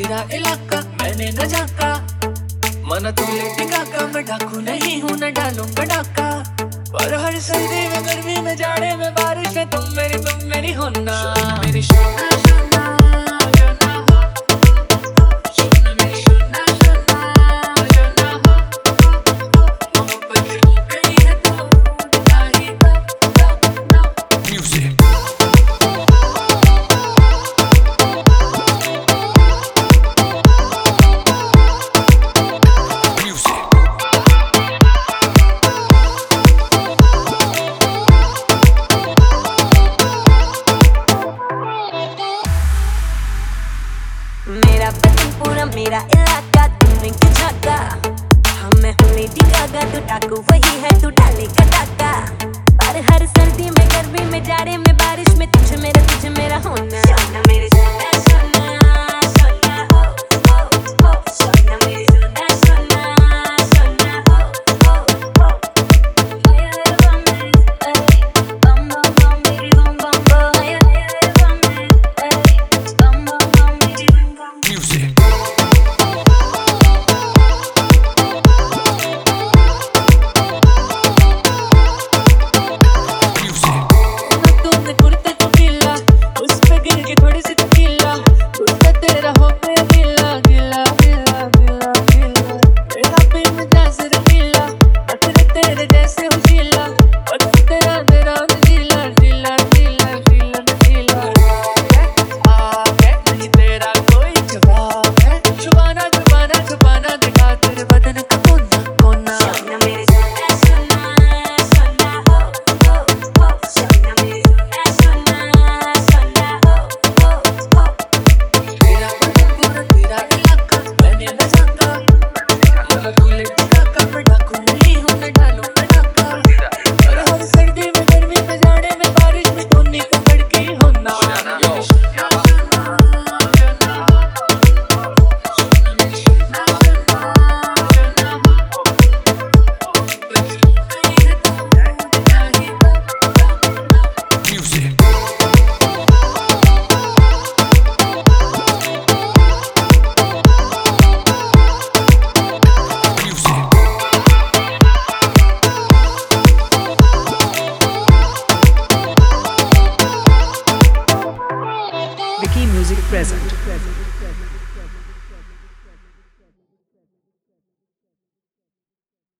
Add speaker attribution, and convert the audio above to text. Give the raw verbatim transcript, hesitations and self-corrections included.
Speaker 1: मेरा इलाका मैंने न झाका। मना तू लेडी गागा, मैं डाकू नहीं हूँ न डालूंगा डाका। पर हर सर्दी में गर्मी में जाड़े में बारिश में तुम मेरी तुम मेरी होना। मेरी शोना शोना शोना हो, शोना मेरी शोना शोना शोना हो। मोहब्बत हो गई है तो नहीं तो तो तो। म्यूजिक
Speaker 2: मेरा बदन पूरा मेरा इलाका, तुम रिंग झाका। हम मैं हूँ लेडी गागा, तो डाकू वही है